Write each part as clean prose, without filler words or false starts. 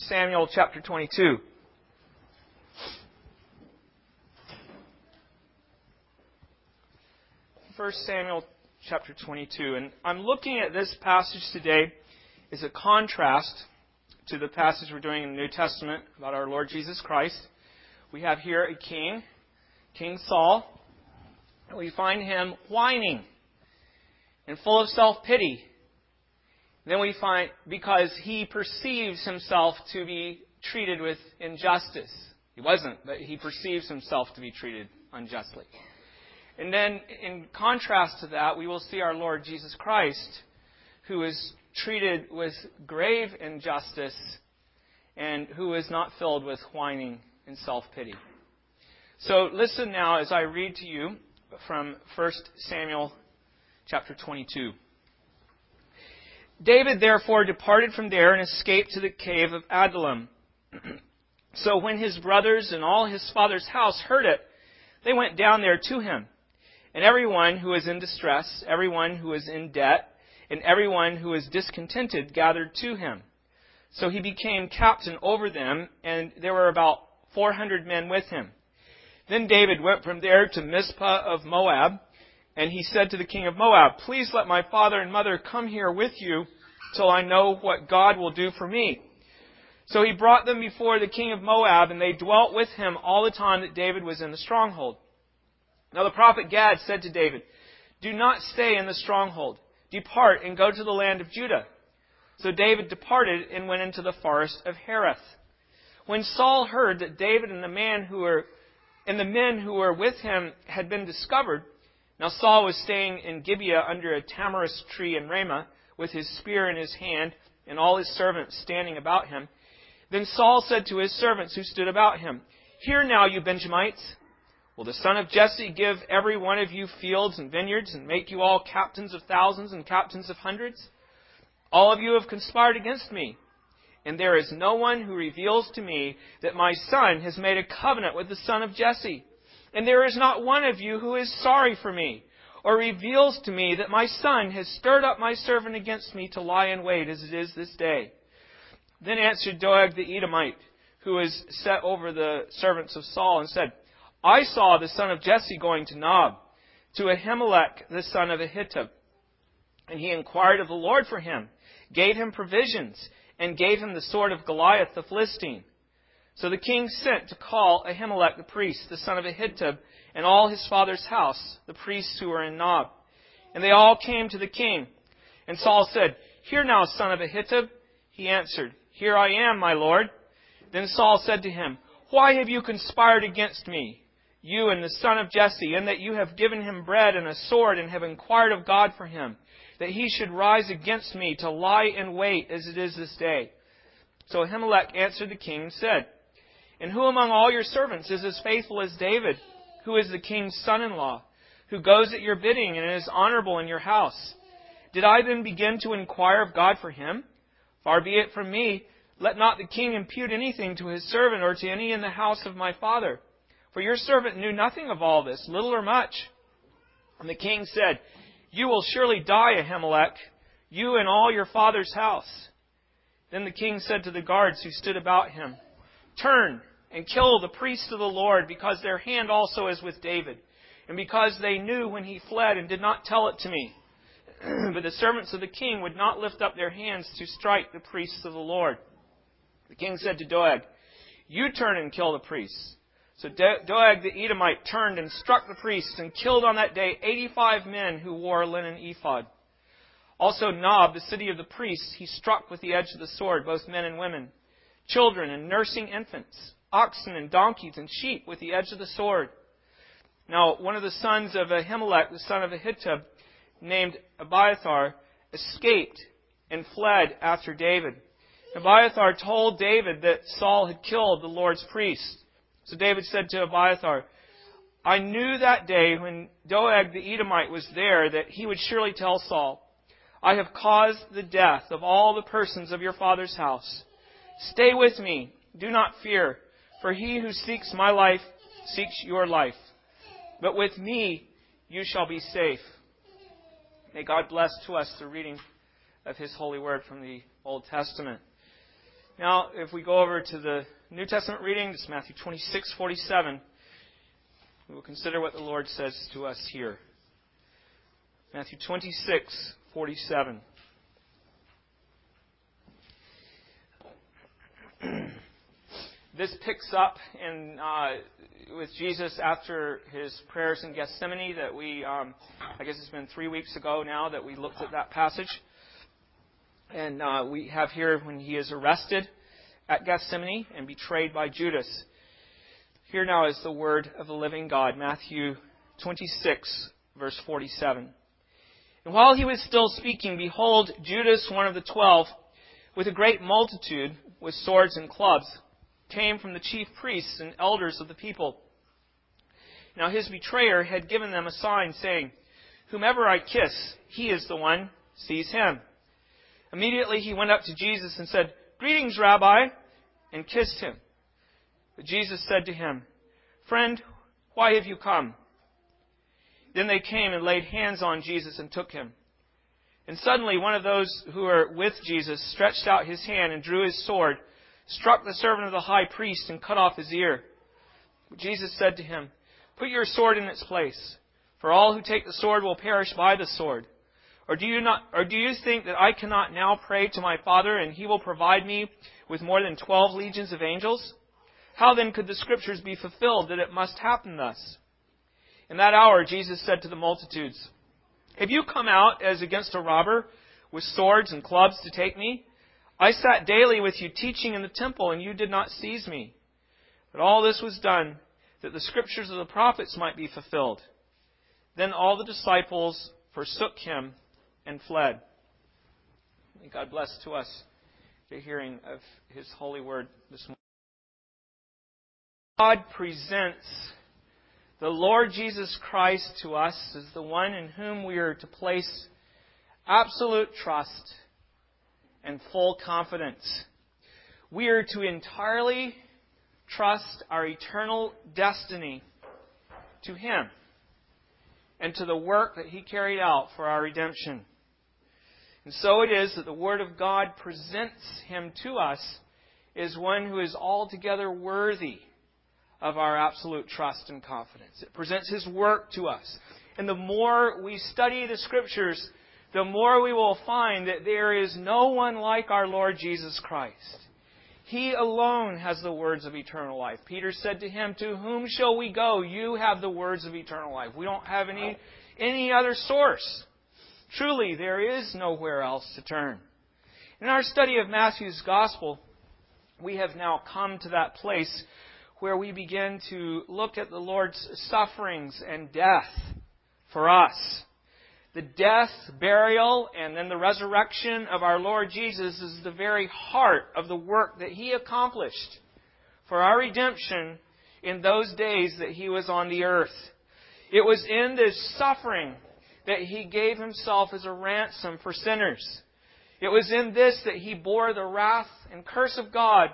Samuel chapter 22. First Samuel chapter 22. And I'm looking at this passage today as a contrast to the passage we're doing in the New Testament about our Lord Jesus Christ. We have here a king, King Saul, and we find him whining and full of self-pity. Then we find, because he perceives himself to be treated with injustice. He wasn't, but he perceives himself to be treated unjustly. And then, in contrast to that, we will see our Lord Jesus Christ, who is treated with grave injustice and who is not filled with whining and self-pity. So listen now as I read to you from 1 Samuel chapter 22. David therefore departed from there and escaped to the cave of Adullam. So when his brothers and all his father's house heard it, they went down there to him. And everyone who was in distress, everyone who was in debt, and everyone who was discontented gathered to him. So he became captain over them, and there were about 400 men with him. Then David went from there to Mizpah of Moab, and he said to the king of Moab, "Please let my father and mother come here with you till I know what God will do for me." So he brought them before the king of Moab, and they dwelt with him all the time that David was in the stronghold. Now the prophet Gad said to David, "Do not stay in the stronghold. Depart and go to the land of Judah." So David departed and went into the forest of Hereth. When Saul heard that David and the men who were with him had been discovered, now Saul was staying in Gibeah under a tamarisk tree in Ramah, with his spear in his hand, and all his servants standing about him. Then Saul said to his servants who stood about him, "Hear now, you Benjamites. Will the son of Jesse give every one of you fields and vineyards, and make you all captains of thousands and captains of hundreds? All of you have conspired against me, and there is no one who reveals to me that my son has made a covenant with the son of Jesse. And there is not one of you who is sorry for me, or reveals to me that my son has stirred up my servant against me to lie in wait as it is this day." Then answered Doeg the Edomite, who was set over the servants of Saul, and said, "I saw the son of Jesse going to Nob, to Ahimelech the son of Ahitub. And he inquired of the Lord for him, gave him provisions, and gave him the sword of Goliath the Philistine. So the king sent to call Ahimelech the priest, the son of Ahitub, and all his father's house, the priests who were in Nob. And they all came to the king. And Saul said, "Hear now, son of Ahitub." He answered, "Here I am, my lord." Then Saul said to him, "Why have you conspired against me, you and the son of Jesse, in that you have given him bread and a sword, and have inquired of God for him, that he should rise against me to lie in wait as it is this day?" So Ahimelech answered the king and said, "And who among all your servants is as faithful as David, who is the king's son-in-law, who goes at your bidding and is honorable in your house? Did I then begin to inquire of God for him? Far be it from me, let not the king impute anything to his servant or to any in the house of my father. For your servant knew nothing of all this, little or much." And the king said, "You will surely die, Ahimelech, you and all your father's house." Then the king said to the guards who stood about him, "Turn and kill the priests of the Lord, because their hand also is with David, and because they knew when he fled and did not tell it to me." But the servants of the king would not lift up their hands to strike the priests of the Lord. The king said to Doeg, "You turn and kill the priests." So Doeg the Edomite turned and struck the priests, and killed on that day 85 men who wore a linen ephod. Also Nob, the city of the priests, he struck with the edge of the sword, both men and women, children and nursing infants, oxen and donkeys and sheep with the edge of the sword. Now one of the sons of Ahimelech, the son of Ahitub, named Abiathar, escaped and fled after David. Abiathar told David that Saul had killed the Lord's priest. So David said to Abiathar, "I knew that day when Doeg the Edomite was there that he would surely tell Saul, 'I have caused the death of all the persons of your father's house. Stay with me, do not fear, for he who seeks my life seeks your life. But with me you shall be safe.'" May God bless to us the reading of His holy word from the Old Testament. Now, if we go over to the New Testament reading, it's Matthew 26:47. We will consider what the Lord says to us here. Matthew 26:47. This picks up with Jesus after his prayers in Gethsemane that we, I guess it's been 3 weeks ago now that we looked at that passage. And we have here when he is arrested at Gethsemane and betrayed by Judas. Here now is the word of the living God, Matthew 26, verse 47. And while he was still speaking, behold, Judas, one of the 12, with a great multitude, with swords and clubs, came from the chief priests and elders of the people. Now his betrayer had given them a sign, saying, "Whomever I kiss, he is the one, seize him." Immediately he went up to Jesus and said, "Greetings, Rabbi," and kissed him. But Jesus said to him, "Friend, why have you come?" Then they came and laid hands on Jesus and took him. And suddenly one of those who were with Jesus stretched out his hand and drew his sword, struck the servant of the high priest, and cut off his ear. But Jesus said to him, "Put your sword in its place, for all who take the sword will perish by the sword. Or do you think that I cannot now pray to my Father, and he will provide me with more than 12 legions of angels? How then could the Scriptures be fulfilled that it must happen thus?" In that hour Jesus said to the multitudes, "Have you come out as against a robber with swords and clubs to take me? I sat daily with you teaching in the temple, and you did not seize me. But all this was done that the Scriptures of the prophets might be fulfilled." Then all the disciples forsook him and fled. May God bless to us the hearing of His holy word this morning. God presents the Lord Jesus Christ to us as the one in whom we are to place absolute trust and full confidence. We are to entirely trust our eternal destiny to Him and to the work that He carried out for our redemption. And so it is that the Word of God presents Him to us as one who is altogether worthy of our absolute trust and confidence. It presents His work to us. And the more we study the Scriptures, the more we will find that there is no one like our Lord Jesus Christ. He alone has the words of eternal life. Peter said to Him, "To whom shall we go? You have the words of eternal life." We don't have any other source. Truly, there is nowhere else to turn. In our study of Matthew's Gospel, we have now come to that place where we begin to look at the Lord's sufferings and death for us. The death, burial, and then the resurrection of our Lord Jesus is the very heart of the work that He accomplished for our redemption in those days that He was on the earth. It was in this suffering that He gave Himself as a ransom for sinners. It was in this that He bore the wrath and curse of God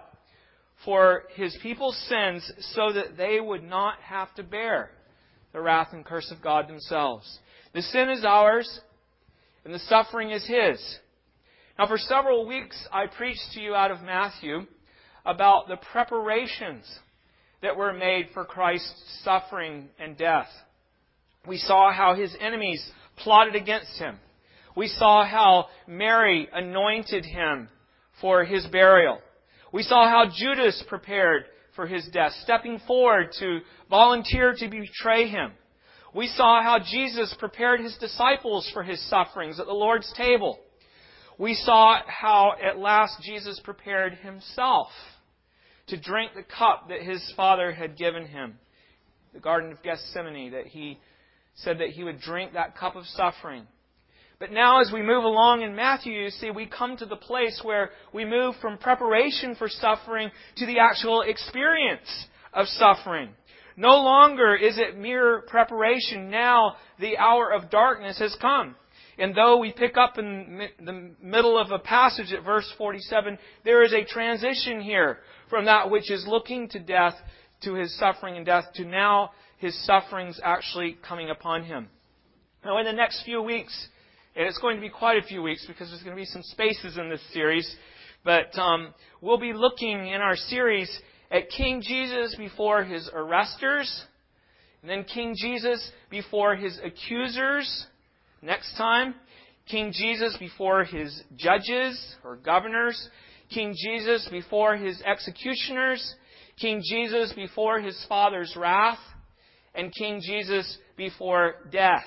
for His people's sins so that they would not have to bear the wrath and curse of God themselves. The sin is ours, and the suffering is His. Now, for several weeks, I preached to you out of Matthew about the preparations that were made for Christ's suffering and death. We saw how His enemies plotted against Him. We saw how Mary anointed Him for His burial. We saw how Judas prepared for His death, stepping forward to volunteer to betray Him. We saw how Jesus prepared His disciples for His sufferings at the Lord's table. We saw how at last Jesus prepared Himself to drink the cup that His Father had given Him. The Garden of Gethsemane, that He said that He would drink that cup of suffering. But now as we move along in Matthew, you see, we come to the place where we move from preparation for suffering to the actual experience of suffering. No longer is it mere preparation. Now the hour of darkness has come. And though we pick up in the middle of a passage at verse 47, there is a transition here from that which is looking to death, to His suffering and death, to now His sufferings actually coming upon Him. Now in the next few weeks, and it's going to be quite a few weeks because there's going to be some spaces in this series, But we'll be looking in our series at King Jesus before His arresters, and then King Jesus before His accusers. Next time, King Jesus before His judges or governors, King Jesus before His executioners, King Jesus before His Father's wrath, and King Jesus before death.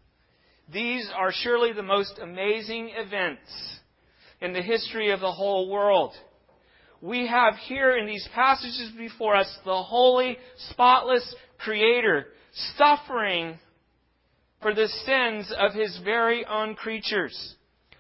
These are surely the most amazing events in the history of the whole world. We have here in these passages before us the holy, spotless Creator suffering for the sins of His very own creatures.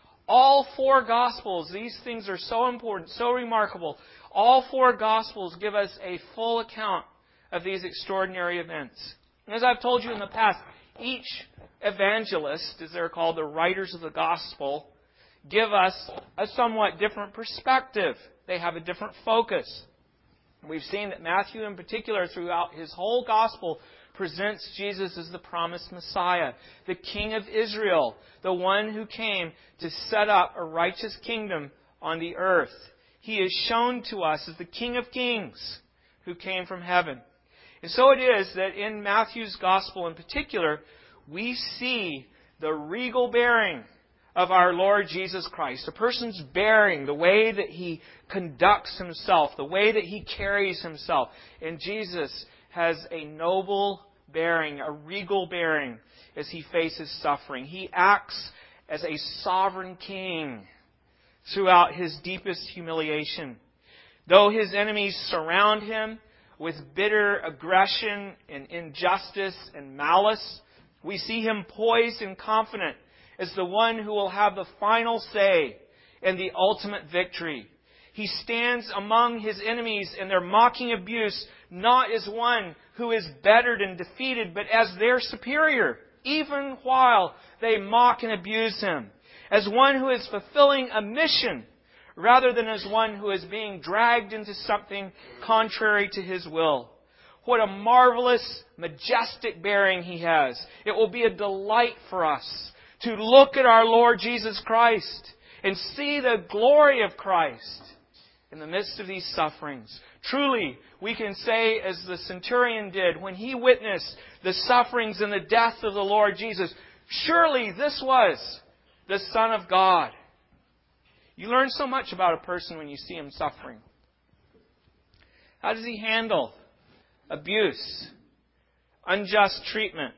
All four Gospels, these things are so important, so remarkable. All four Gospels give us a full account of these extraordinary events. And as I've told you in the past, each evangelist, as they're called, the writers of the Gospel, give us a somewhat different perspective. They have a different focus. We've seen that Matthew in particular, throughout his whole Gospel, presents Jesus as the promised Messiah, the King of Israel, the one who came to set up a righteous kingdom on the earth. He is shown to us as the King of Kings who came from heaven. And so it is that in Matthew's Gospel in particular, we see the regal bearing of our Lord Jesus Christ. A person's bearing, the way that He conducts Himself, the way that He carries Himself. And Jesus has a noble bearing, a regal bearing as He faces suffering. He acts as a sovereign king throughout His deepest humiliation. Though His enemies surround Him with bitter aggression and injustice and malice, we see Him poised and confident as the one who will have the final say and the ultimate victory. He stands among His enemies in their mocking abuse, not as one who is bettered and defeated, but as their superior, even while they mock and abuse Him. As one who is fulfilling a mission, rather than as one who is being dragged into something contrary to His will. What a marvelous, majestic bearing He has. It will be a delight for us to look at our Lord Jesus Christ and see the glory of Christ in the midst of these sufferings. Truly, we can say as the centurion did when he witnessed the sufferings and the death of the Lord Jesus, surely this was the Son of God. You learn so much about a person when you see him suffering. How does he handle abuse, unjust treatment?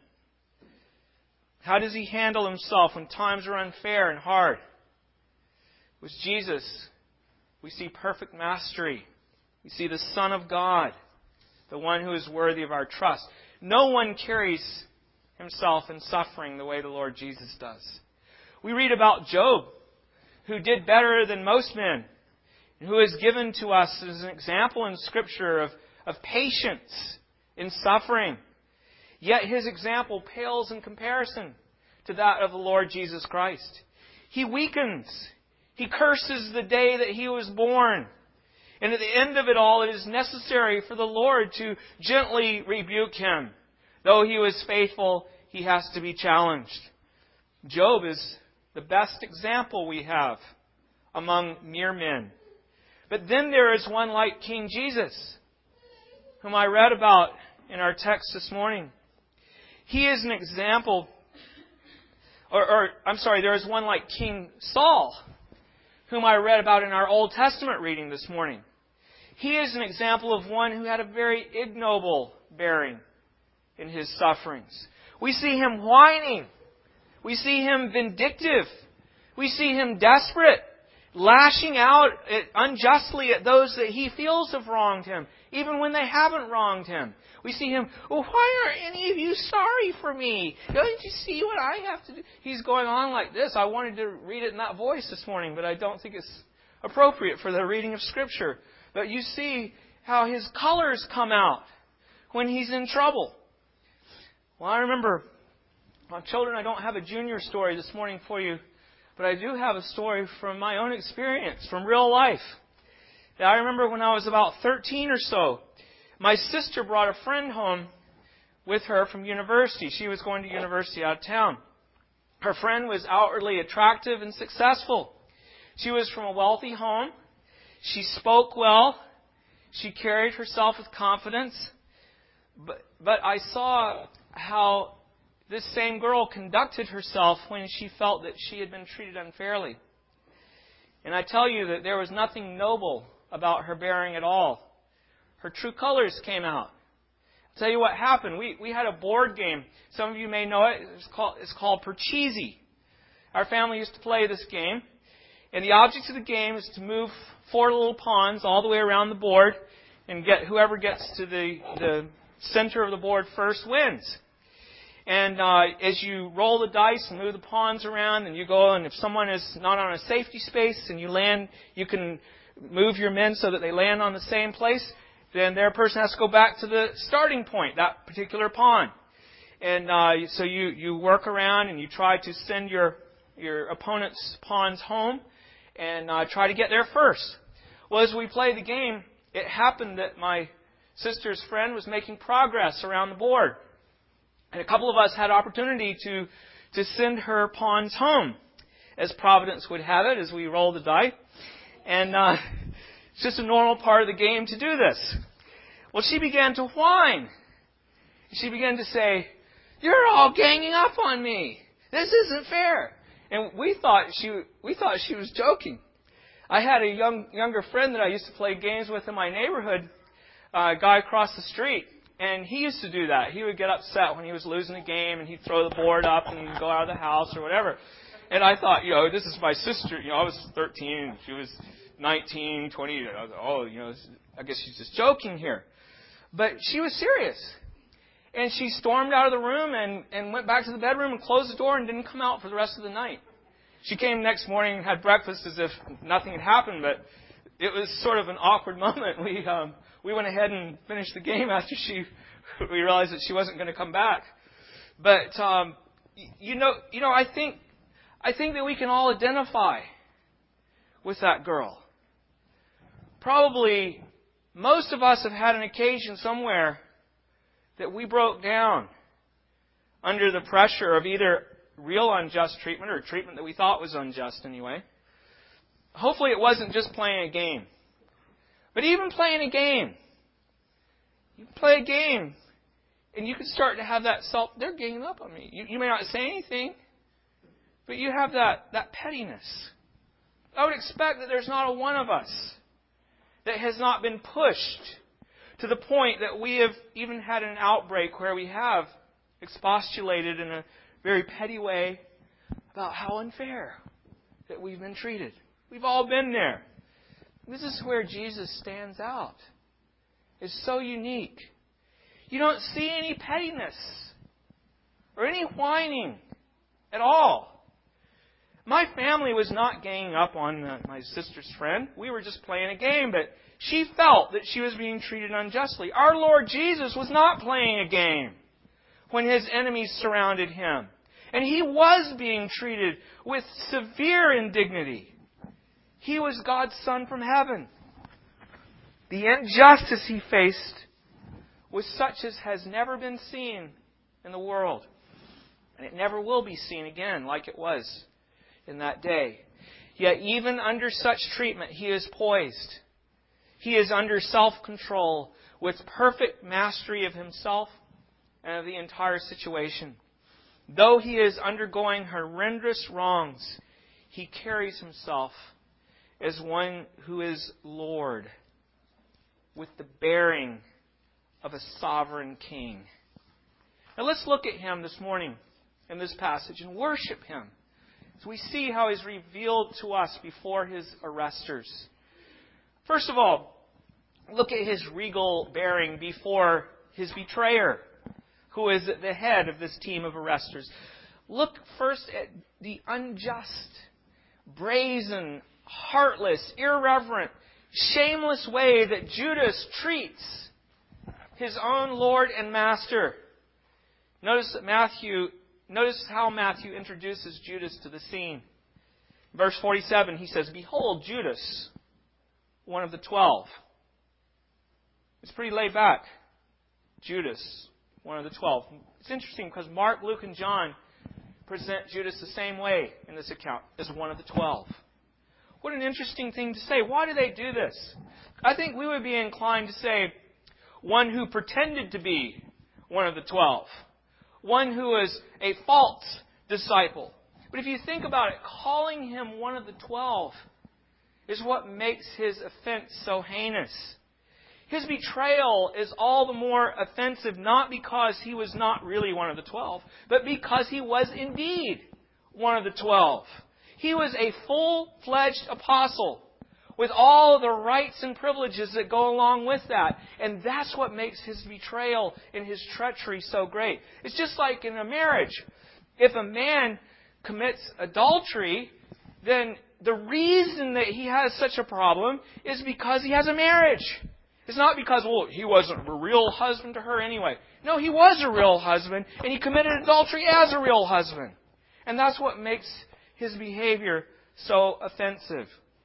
How does he handle himself when times are unfair and hard? With Jesus, we see perfect mastery. We see the Son of God, the one who is worthy of our trust. No one carries himself in suffering the way the Lord Jesus does. We read about Job, who did better than most men, and who is given to us as an example in Scripture of patience in suffering. Yet his example pales in comparison to that of the Lord Jesus Christ. He weakens. He curses the day that He was born. And at the end of it all, it is necessary for the Lord to gently rebuke him. Though he was faithful, he has to be challenged. Job is the best example we have among mere men. But then there is one like King Jesus, whom I read about in our text this morning. He is an example, there is one like King Saul, whom I read about in our Old Testament reading this morning. He is an example of one who had a very ignoble bearing in his sufferings. We see him whining. We see him vindictive. We see him desperate, lashing out unjustly at those that he feels have wronged him, even when they haven't wronged him. We see him, well, why aren't any of you sorry for me? Don't you see what I have to do? He's going on like this. I wanted to read it in that voice this morning, but I don't think it's appropriate for the reading of Scripture. But you see how his colors come out when he's in trouble. Well, I remember, children, I don't have a junior story this morning for you, but I do have a story from my own experience, from real life. I remember when I was about 13 or so, my sister brought a friend home with her from university. She was going to university out of town. Her friend was outwardly attractive and successful. She was from a wealthy home, She spoke well. She carried herself with confidence. But I saw how this same girl conducted herself when she felt that she had been treated unfairly. And I tell you that there was nothing noble about her bearing at all. Her true colors came out. I'll tell you what happened. We had a board game. Some of you may know it. It's called Parcheesi. Our family used to play this game. And the object of the game is to move 4 little pawns all the way around the board, and whoever gets to the center of the board first wins. And as you roll the dice and move the pawns around, and you go, and if someone is not on a safety space and you land, you can move your men so that they land on the same place, then their person has to go back to the starting point, that particular pawn. And so you work around and you try to send your opponent's pawns home and try to get there first. Well, as we play the game, it happened that my sister's friend was making progress around the board. And a couple of us had opportunity to send her pawns home, as Providence would have it, as we roll the die. And it's just a normal part of the game to do this. Well, she began to whine. She began to say, "You're all ganging up on me. This isn't fair." And we thought she was joking. I had a younger friend that I used to play games with in my neighborhood, a guy across the street, and he used to do that. He would get upset when he was losing a game, and he'd throw the board up and go out of the house or whatever. And I thought, this is my sister. I was 13, and she was 19, 20. I was, I guess she's just joking here. But she was serious. And she stormed out of the room and went back to the bedroom and closed the door and didn't come out for the rest of the night. She came next morning and had breakfast as if nothing had happened, but it was sort of an awkward moment. We went ahead and finished the game after we realized that she wasn't going to come back. But I think that we can all identify with that girl. Probably most of us have had an occasion somewhere that we broke down under the pressure of either real unjust treatment or treatment that we thought was unjust anyway. Hopefully it wasn't just playing a game. But even playing a game, you play a game and you can start to have that they're ganging up on me. You may not say anything, but you have that pettiness. I would expect that there's not a one of us that has not been pushed to the point that we have even had an outbreak where we have expostulated in a very petty way about how unfair that we've been treated. We've all been there. This is where Jesus stands out. It's so unique. You don't see any pettiness or any whining at all. My family was not ganging up on my sister's friend. We were just playing a game, but she felt that she was being treated unjustly. Our Lord Jesus was not playing a game when His enemies surrounded Him. And He was being treated with severe indignity. He was God's Son from heaven. The injustice He faced was such as has never been seen in the world. And it never will be seen again like it was in that day. Yet even under such treatment, He is poised. He is under self-control with perfect mastery of Himself and of the entire situation. Though He is undergoing horrendous wrongs, He carries Himself as one who is Lord, with the bearing of a sovereign king. Now let's look at Him this morning in this passage and worship Him as we see how He's revealed to us before His arresters. First of all, look at His regal bearing before His betrayer, who is at the head of this team of arresters. Look first at the unjust, brazen, heartless, irreverent, shameless way that Judas treats his own Lord and Master. Notice how Matthew introduces Judas to the scene. Verse 47, he says, "Behold, Judas, one of the 12. It's pretty laid back. Judas, one of the 12. It's interesting because Mark, Luke, and John present Judas the same way in this account, as one of the 12. What an interesting thing to say. Why do they do this? I think we would be inclined to say one who pretended to be one of the 12. One who is a false disciple. But if you think about it, calling him one of the 12 is what makes his offense so heinous. His betrayal is all the more offensive not because he was not really one of the 12, but because he was indeed one of the 12. He was a full-fledged apostle with all the rights and privileges that go along with that. And that's what makes his betrayal and his treachery so great. It's just like in a marriage. If a man commits adultery, then the reason that he has such a problem is because he has a marriage. It's not because, he wasn't a real husband to her anyway. No, he was a real husband, and he committed adultery as a real husband. And that's what makes his behavior so offensive.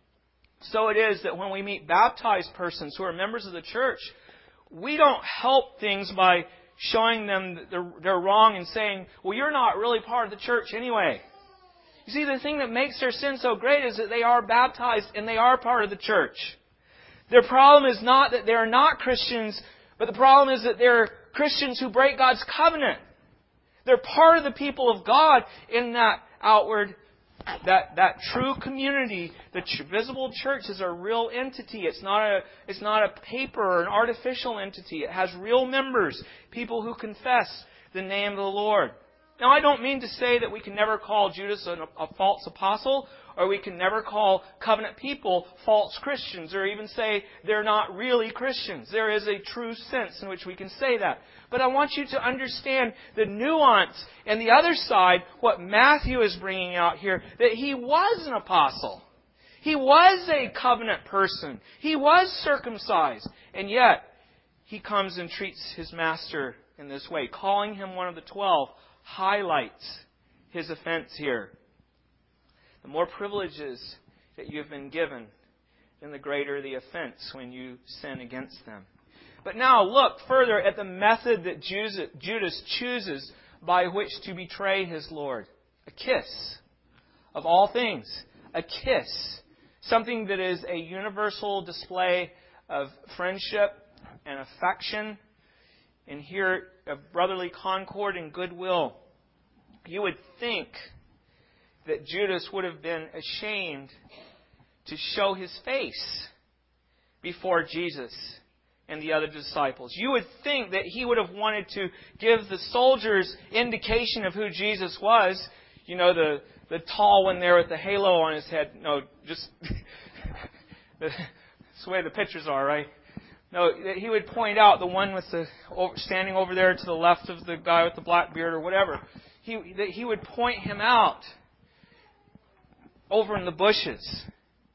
So it is that when we meet baptized persons who are members of the church, we don't help things by showing them that they're wrong and saying, you're not really part of the church anyway. You see, the thing that makes their sin so great is that they are baptized and they are part of the church. Their problem is not that they're not Christians, but the problem is that they're Christians who break God's covenant. They're part of the people of God in that outward, that true community. The visible church is a real entity. It's not a paper or an artificial entity. It has real members, people who confess the name of the Lord. Now, I don't mean to say that we can never call Judas a false apostle, or we can never call covenant people false Christians, or even say they're not really Christians. There is a true sense in which we can say that. But I want you to understand the nuance and the other side, what Matthew is bringing out here, that he was an apostle. He was a covenant person. He was circumcised. And yet, he comes and treats his master in this way. Calling him one of the 12 highlights his offense here. The more privileges that you've been given, then the greater the offense when you sin against them. But now look further at the method that Judas chooses by which to betray his Lord. A kiss. Of all things, a kiss. Something that is a universal display of friendship and affection, and here of brotherly concord and goodwill. You would think that Judas would have been ashamed to show his face before Jesus and the other disciples. You would think that he would have wanted to give the soldiers indication of who Jesus was. You know, the tall one there with the halo on his head. No, just that's the way the pictures are, right? No, he would point out the one with the standing over there to the left of the guy with the black beard or whatever. He would point him out over in the bushes.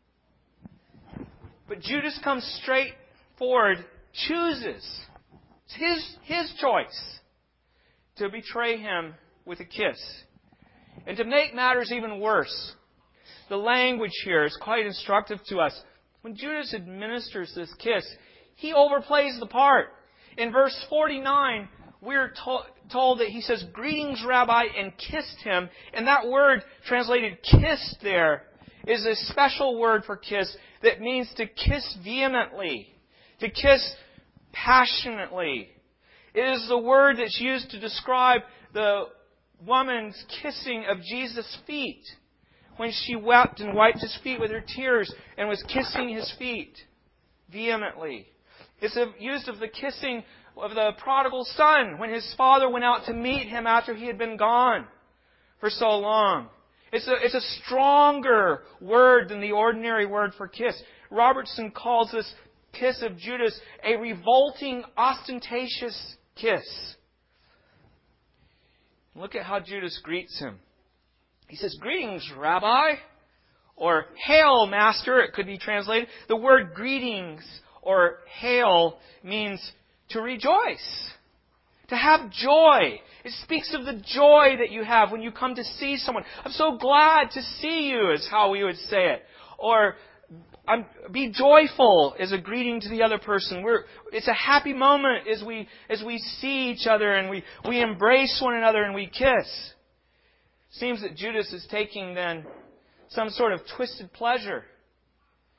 But Judas comes straight forward, chooses. It's his choice to betray him with a kiss. And to make matters even worse, the language here is quite instructive to us. When Judas administers this kiss, he overplays the part. In verse 49, we're told that he says, "Greetings, Rabbi," and kissed him. And that word translated kissed there is a special word for kiss that means to kiss vehemently, to kiss passionately. It is the word that's used to describe the woman's kissing of Jesus' feet when she wept and wiped his feet with her tears and was kissing his feet vehemently. It's used of the kissing of the prodigal son when his father went out to meet him after he had been gone for so long. It's a stronger word than the ordinary word for kiss. Robertson calls this kiss of Judas a revolting, ostentatious kiss. Look at how Judas greets him. He says, "Greetings, Rabbi," or "Hail, Master," it could be translated. The word greetings or hail means to rejoice, to have joy. It speaks of the joy that you have when you come to see someone. "I'm so glad to see you," is how we would say it. Or "be joyful" is a greeting to the other person. It's a happy moment as we see each other and we embrace one another and we kiss. Seems that Judas is taking then some sort of twisted pleasure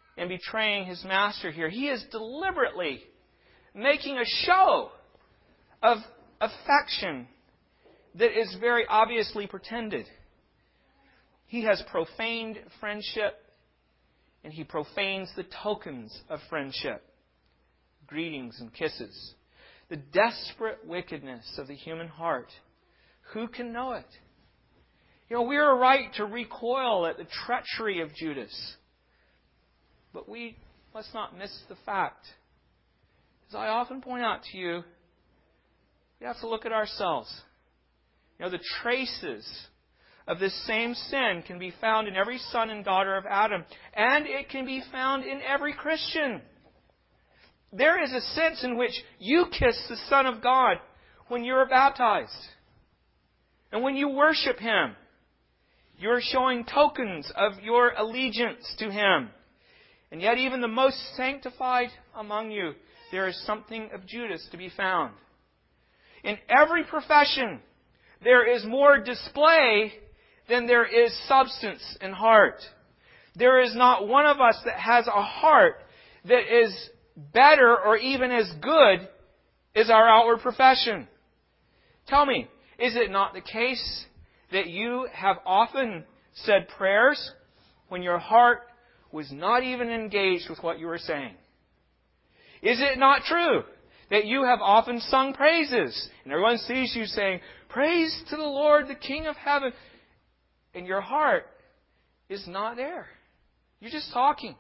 in betraying his master here. He is deliberately making a show of affection that is very obviously pretended. He has profaned friendship, and he profanes the tokens of friendship. Greetings and kisses. The desperate wickedness of the human heart. Who can know it? We are right to recoil at the treachery of Judas. But let's not miss the fact. As I often point out to you, we have to look at ourselves. The traces of this same sin can be found in every son and daughter of Adam. And it can be found in every Christian. There is a sense in which you kiss the Son of God when you are baptized. And when you worship Him, you're showing tokens of your allegiance to Him. And yet even the most sanctified among you, there is something of Judas to be found. In every profession, there is more display than there is substance and heart. There is not one of us that has a heart that is better or even as good as our outward profession. Tell me, is it not the case that you have often said prayers when your heart was not even engaged with what you were saying? Is it not true that you have often sung praises and everyone sees you saying, "Praise to the Lord, the King of heaven," and your heart is not there? You're just talking.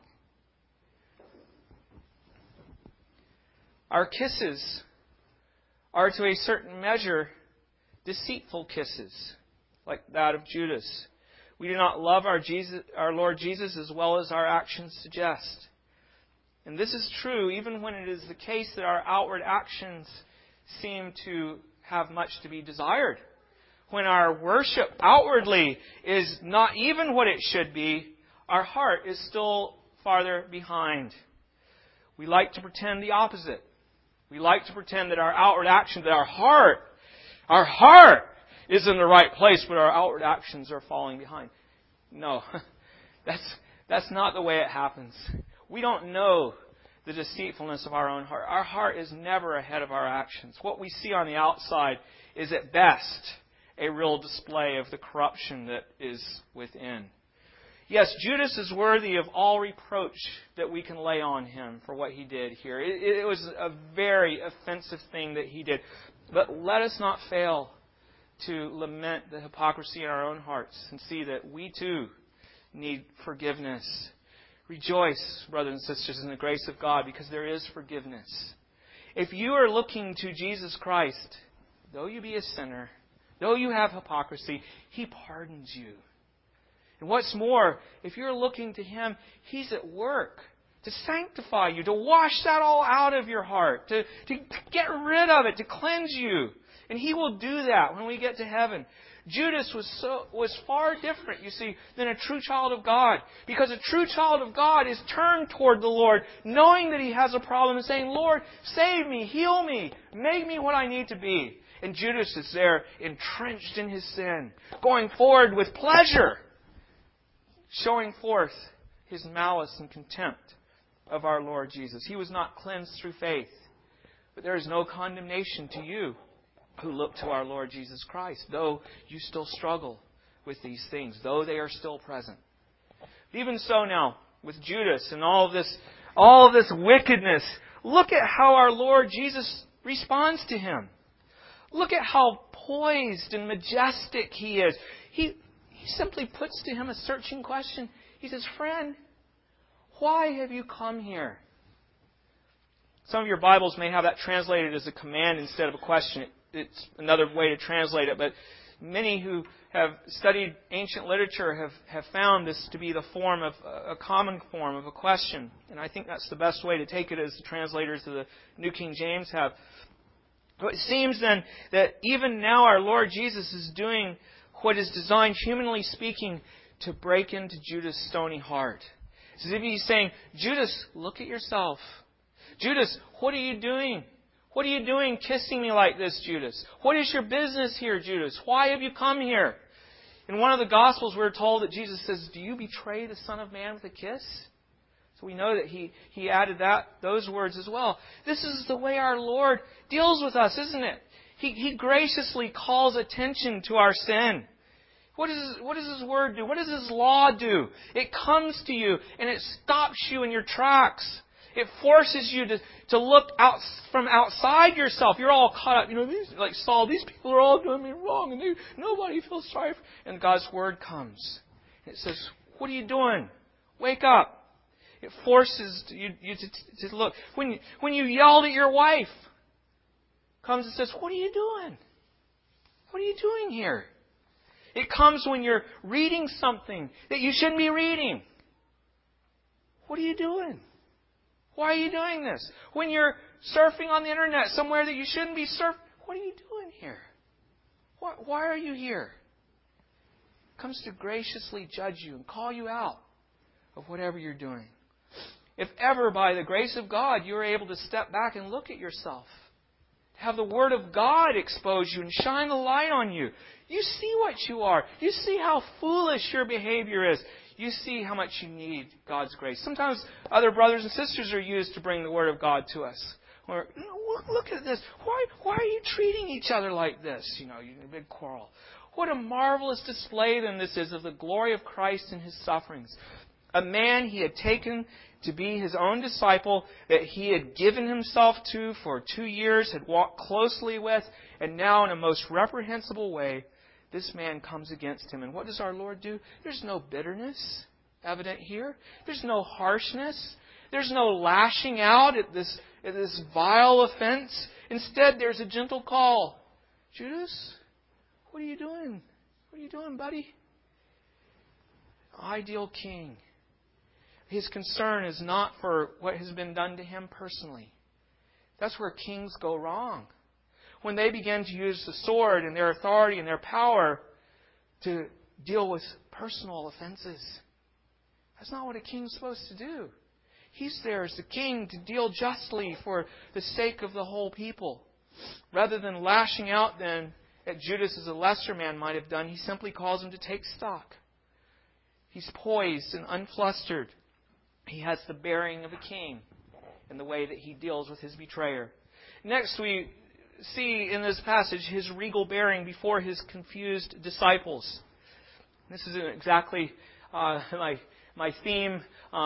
Our kisses are to a certain measure deceitful kisses, like that of Judas. We do not love our Lord Jesus as well as our actions suggest. And this is true even when it is the case that our outward actions seem to have much to be desired. When our worship outwardly is not even what it should be, our heart is still farther behind. We like to pretend the opposite. We like to pretend that our outward actions, that our heart is in the right place, but our outward actions are falling behind. No, that's not the way it happens. We don't know the deceitfulness of our own heart. Our heart is never ahead of our actions. What we see on the outside is at best a real display of the corruption that is within. Yes, Judas is worthy of all reproach that we can lay on him for what he did here. It was a very offensive thing that he did. But let us not fail to lament the hypocrisy in our own hearts and see that we too need forgiveness. Rejoice, brothers and sisters, in the grace of God, because there is forgiveness. If you are looking to Jesus Christ, though you be a sinner, though you have hypocrisy, He pardons you. And what's more, if you're looking to Him, He's at work to sanctify you, to wash that all out of your heart, to get rid of it, to cleanse you. And He will do that when we get to heaven. Judas was far different, you see, than a true child of God. Because a true child of God is turned toward the Lord, knowing that he has a problem and saying, "Lord, save me, heal me, make me what I need to be." And Judas is there, entrenched in his sin, going forward with pleasure, showing forth his malice and contempt of our Lord Jesus. He was not cleansed through faith. But there is no condemnation to you who look to our Lord Jesus Christ, though you still struggle with these things, though they are still present. Even so now, with Judas and all of this wickedness, look at how our Lord Jesus responds to him. Look at how poised and majestic He is. He simply puts to him a searching question. He says, "Friend, why have you come here?" Some of your Bibles may have that translated as a command instead of a question. It's another way to translate it, but many who have studied ancient literature have found this to be the form of a common form of a question. And I think that's the best way to take it, as the translators of the New King James have. It seems then that even now our Lord Jesus is doing what is designed, humanly speaking, to break into Judas' stony heart. It's as if He's saying, "Judas, look at yourself. Judas, what are you doing? What are you doing kissing me like this, Judas? What is your business here, Judas? Why have you come here?" In one of the Gospels, we're told that Jesus says, "Do you betray the Son of Man with a kiss?" So we know that He added those words as well. This is the way our Lord deals with us, isn't it? He graciously calls attention to our sin. What does His Word do? What does His law do? It comes to you and it stops you in your tracks. It forces you to look out from outside yourself. You're all caught up. Like Saul, these people are all doing me wrong and nobody feels sorry for. And God's Word comes. It says, what are you doing? Wake up. It forces you to look. When you yelled at your wife, comes and says, what are you doing? What are you doing here? It comes when you're reading something that you shouldn't be reading. What are you doing? Why are you doing this? When you're surfing on the internet somewhere that you shouldn't be surfing, what are you doing here? Why are you here? It comes to graciously judge you and call you out of whatever you're doing. If ever by the grace of God you are able to step back and look at yourself, have the Word of God expose you and shine the light on you, you see what you are. You see how foolish your behavior is. You see how much you need God's grace. Sometimes other brothers and sisters are used to bring the Word of God to us. Or, look at this. Why are you treating each other like this? You're in a big quarrel. What a marvelous display then this is of the glory of Christ and His sufferings. A man He had taken to be His own disciple, that He had given Himself to for 2 years, had walked closely with, and now in a most reprehensible way, this man comes against Him. And what does our Lord do? There's no bitterness evident here. There's no harshness. There's no lashing out at this vile offense. Instead, there's a gentle call. Judas, what are you doing? What are you doing, buddy? Ideal king. His concern is not for what has been done to him personally. That's where kings go wrong. When they begin to use the sword and their authority and their power to deal with personal offenses. That's not what a king's supposed to do. He's there as the king to deal justly for the sake of the whole people. Rather than lashing out then at Judas as a lesser man might have done, He simply calls him to take stock. He's poised and unflustered. He has the bearing of a king in the way that he deals with his betrayer. Next, we see in this passage His regal bearing before His confused disciples. This isn't exactly my theme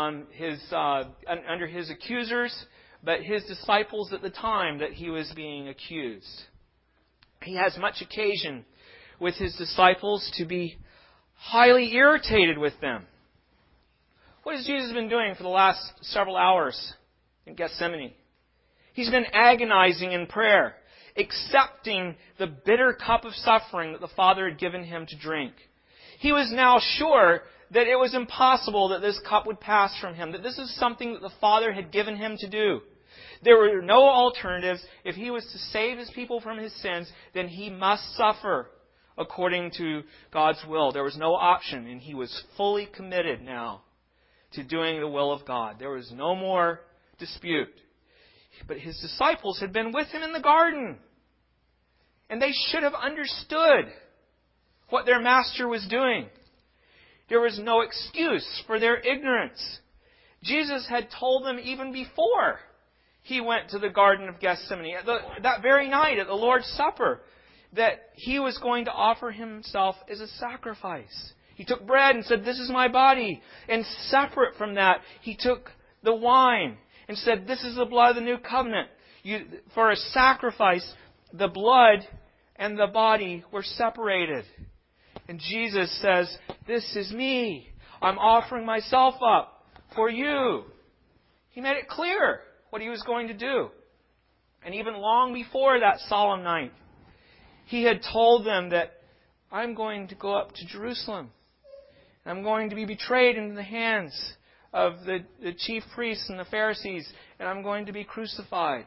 under His accusers, but His disciples at the time that He was being accused. He has much occasion with His disciples to be highly irritated with them. What has Jesus been doing for the last several hours in Gethsemane? He's been agonizing in prayer, accepting the bitter cup of suffering that the Father had given Him to drink. He was now sure that it was impossible that this cup would pass from Him, that this is something that the Father had given Him to do. There were no alternatives. If He was to save His people from His sins, then He must suffer according to God's will. There was no option, and He was fully committed now to doing the will of God. There was no more dispute. But His disciples had been with Him in the garden. And they should have understood what their Master was doing. There was no excuse for their ignorance. Jesus had told them even before He went to the Garden of Gethsemane, that very night at the Lord's Supper, that He was going to offer Himself as a sacrifice. He took bread and said, "This is my body." And separate from that, He took the wine and said, "This is the blood of the new covenant." For a sacrifice, the blood and the body were separated. And Jesus says, "This is me. I'm offering myself up for you." He made it clear what He was going to do. And even long before that solemn night, He had told them that I'm going to go up to Jerusalem. I'm going to be betrayed into the hands of the chief priests and the Pharisees, and I'm going to be crucified.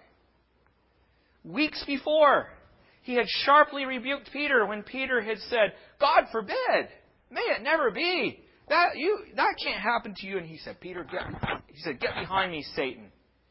Weeks before, He had sharply rebuked Peter when Peter had said, "God forbid! May it never be! That can't happen to you." And He said, "Peter, get behind me, Satan."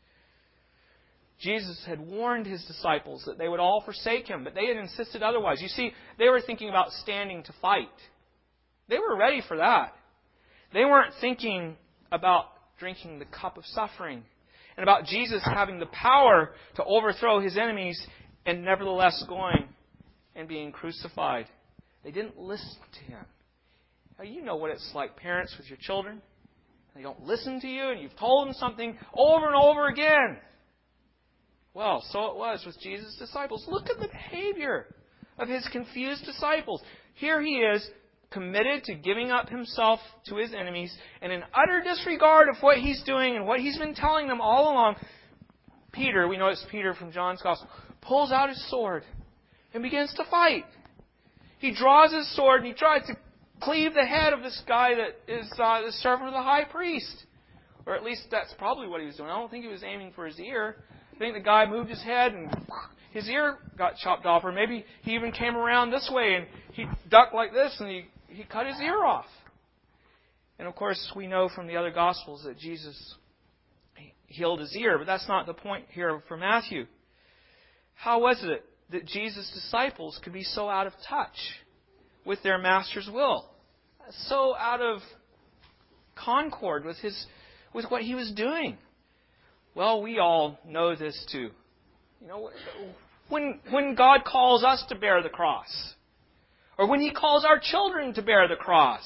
Jesus had warned His disciples that they would all forsake Him, but they had insisted otherwise. You see, they were thinking about standing to fight. They were ready for that. They weren't thinking about drinking the cup of suffering, and about Jesus having the power to overthrow his enemies and nevertheless going and being crucified. They didn't listen to him. Now, you know what it's like, parents, with your children. They don't listen to you, and you've told them something over and over again. Well, so it was with Jesus' disciples. Look at the behavior of his confused disciples. Here he is, committed to giving up himself to his enemies, and in utter disregard of what he's doing and what he's been telling them all along, Peter, we know it's Peter from John's Gospel, pulls out his sword and begins to fight. He draws his sword and he tries to cleave the head of this guy that is the servant of the high priest. Or at least that's probably what he was doing. I don't think he was aiming for his ear. I think the guy moved his head and his ear got chopped off. Or maybe he even came around this way and he ducked like this and he cut his ear off. And of course, we know from the other Gospels that Jesus healed his ear. But that's not the point here for Matthew. How was it that Jesus' disciples could be so out of touch with their Master's will? So out of concord with what he was doing? Well, we all know this too. You know, when God calls us to bear the cross, or when he calls our children to bear the cross,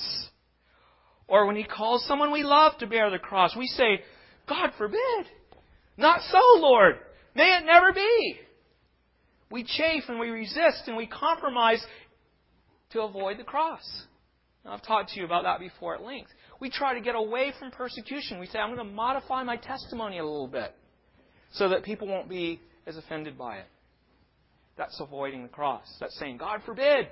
or when he calls someone we love to bear the cross, we say, God forbid. Not so, Lord. May it never be. We chafe and we resist and we compromise to avoid the cross. Now, I've talked to you about that before at length. We try to get away from persecution. We say, I'm going to modify my testimony a little bit so that people won't be as offended by it. That's avoiding the cross. That's saying, God forbid.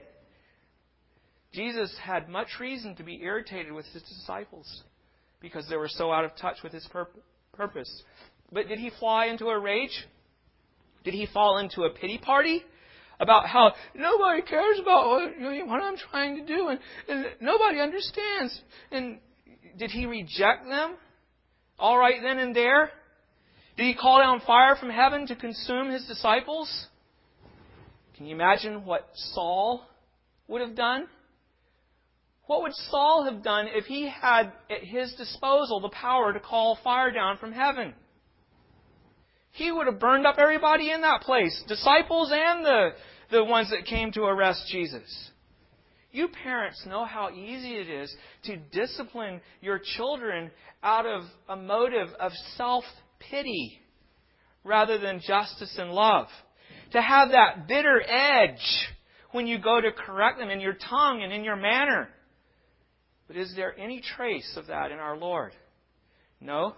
Jesus had much reason to be irritated with his disciples because they were so out of touch with his purpose. But did he fly into a rage? Did he fall into a pity party about how nobody cares about what I'm trying to do and nobody understands? And did he reject them all right then and there? Did he call down fire from heaven to consume his disciples? Can you imagine what Saul would have done? What would Saul have done if he had at his disposal the power to call fire down from heaven? He would have burned up everybody in that place, disciples and the ones that came to arrest Jesus. You parents know how easy it is to discipline your children out of a motive of self-pity rather than justice and love. To have that bitter edge when you go to correct them in your tongue and in your manner. But is there any trace of that in our Lord? No.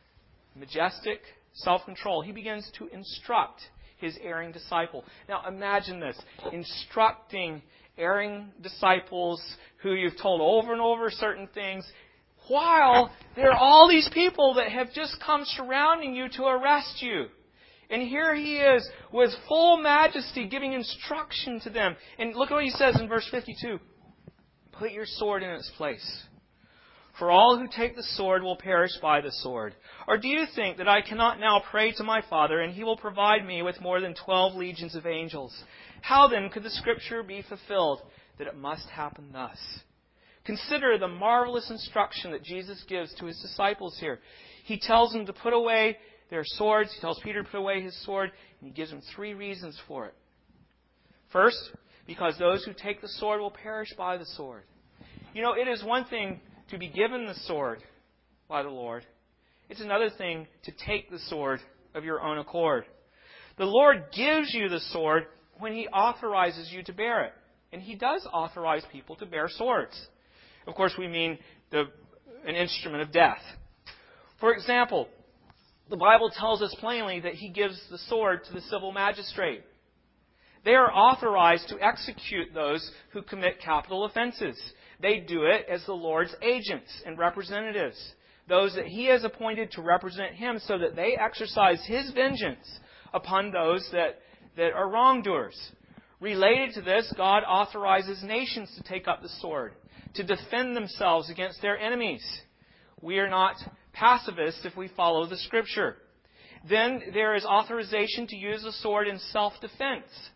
Majestic self-control. He begins to instruct his erring disciple. Now imagine this. Instructing erring disciples who you've told over and over certain things while there are all these people that have just come surrounding you to arrest you. And here he is with full majesty giving instruction to them. And look at what he says in verse 52. Put your sword in its place. For all who take the sword will perish by the sword. Or do you think that I cannot now pray to my Father, and he will provide me with more than 12 legions of angels? How then could the Scripture be fulfilled that it must happen thus? Consider the marvelous instruction that Jesus gives to his disciples here. He tells them to put away their swords. He tells Peter to put away his sword, and he gives them 3 reasons for it. First, because those who take the sword will perish by the sword. You know, it is one thing to be given the sword by the Lord. It's another thing to take the sword of your own accord. The Lord gives you the sword when he authorizes you to bear it. And he does authorize people to bear swords. Of course, we mean an instrument of death. For example, the Bible tells us plainly that he gives the sword to the civil magistrate. They are authorized to execute those who commit capital offenses. They do it as the Lord's agents and representatives, those that he has appointed to represent him so that they exercise his vengeance upon those that are wrongdoers. Related to this, God authorizes nations to take up the sword, to defend themselves against their enemies. We are not pacifists if we follow the Scripture. Then there is authorization to use the sword in self-defense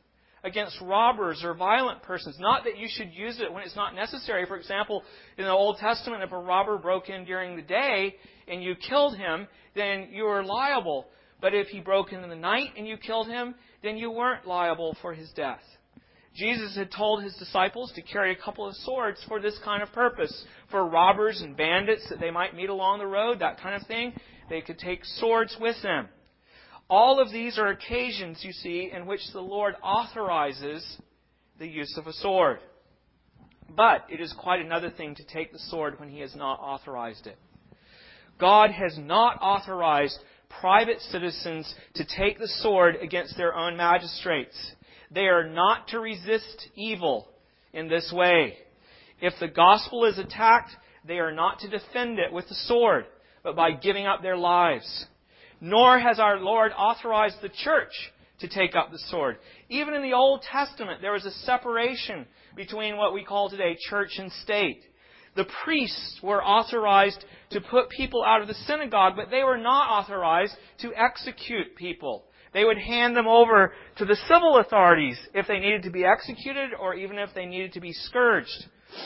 against robbers or violent persons. Not that you should use it when it's not necessary. For example, in the Old Testament, if a robber broke in during the day and you killed him, then you were liable. But if he broke in the night and you killed him, then you weren't liable for his death. Jesus had told his disciples to carry a couple of swords for this kind of purpose. For robbers and bandits that they might meet along the road, that kind of thing, they could take swords with them. All of these are occasions, you see, in which the Lord authorizes the use of a sword. But it is quite another thing to take the sword when He has not authorized it. God has not authorized private citizens to take the sword against their own magistrates. They are not to resist evil in this way. If the gospel is attacked, they are not to defend it with the sword, but by giving up their lives. Nor has our Lord authorized the church to take up the sword. Even in the Old Testament, there was a separation between what we call today church and state. The priests were authorized to put people out of the synagogue, but they were not authorized to execute people. They would hand them over to the civil authorities if they needed to be executed or even if they needed to be scourged.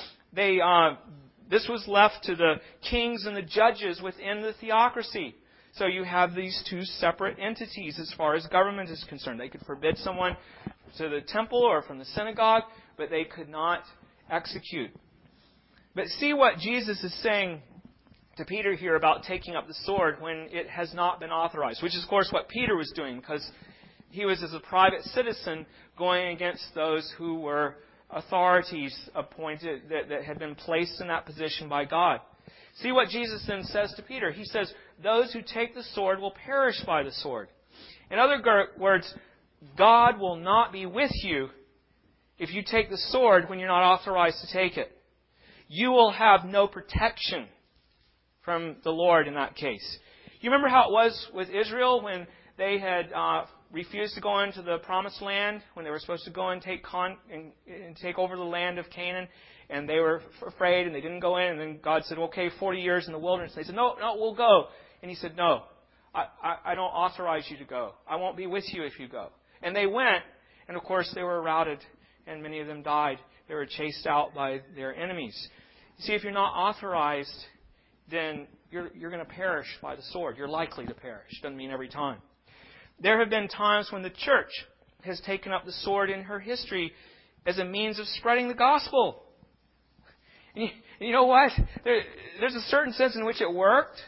This was left to the kings and the judges within the theocracy. So you have these two separate entities as far as government is concerned. They could forbid someone to the temple or from the synagogue, but they could not execute. But see what Jesus is saying to Peter here about taking up the sword when it has not been authorized, which is, of course, what Peter was doing because he was, as a private citizen, going against those who were authorities appointed that had been placed in that position by God. See what Jesus then says to Peter. He says, those who take the sword will perish by the sword. In other words, God will not be with you if you take the sword when you're not authorized to take it. You will have no protection from the Lord in that case. You remember how it was with Israel when they had refused to go into the Promised Land, when they were supposed to go and take over the land of Canaan, and they were afraid and they didn't go in, and then God said, okay, 40 years in the wilderness. And they said, no, we'll go. And He said, no, I don't authorize you to go. I won't be with you if you go. And they went, and of course they were routed, and many of them died. They were chased out by their enemies. You see, if you're not authorized, then you're going to perish by the sword. You're likely to perish. Doesn't mean every time. There have been times when the church has taken up the sword in her history as a means of spreading the gospel. And you know what? There's a certain sense in which it worked.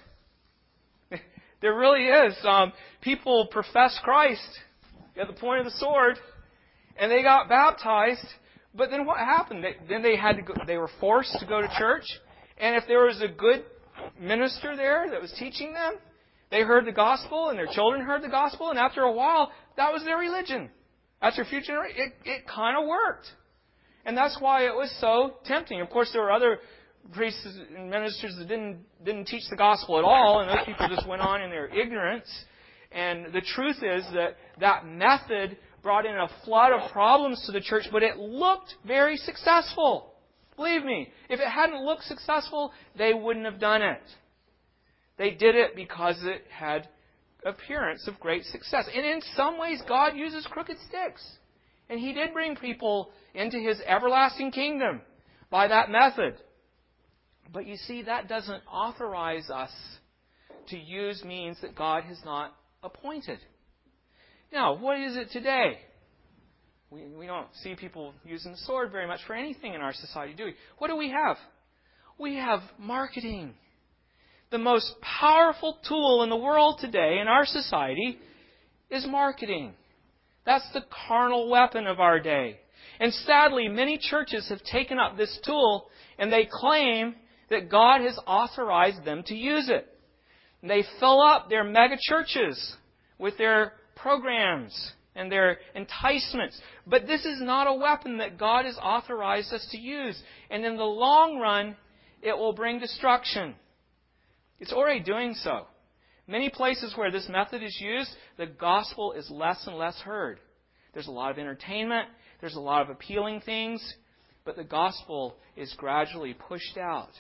There really is. People profess Christ at the point of the sword, and they got baptized. But then what happened? They were forced to go to church, and if there was a good minister there that was teaching them, they heard the gospel, and their children heard the gospel, and after a while, that was their religion. That's their future. It kind of worked. And that's why it was so tempting. Of course, there were other priests and ministers that didn't teach the gospel at all, and those people just went on in their ignorance. And the truth is that method brought in a flood of problems to the church, but it looked very successful. Believe me, if it hadn't looked successful, they wouldn't have done it. They did it because it had appearance of great success. And in some ways, God uses crooked sticks. And He did bring people into His everlasting kingdom by that method. But you see, that doesn't authorize us to use means that God has not appointed. Now, what is it today? We don't see people using the sword very much for anything in our society, do we? What do we have? We have marketing. The most powerful tool in the world today in our society is marketing. That's the carnal weapon of our day. And sadly, many churches have taken up this tool and they claim that God has authorized them to use it. And they fill up their mega churches with their programs and their enticements. But this is not a weapon that God has authorized us to use. And in the long run, it will bring destruction. It's already doing so. Many places where this method is used, the gospel is less and less heard. There's a lot of entertainment. There's a lot of appealing things. But the gospel is gradually pushed out.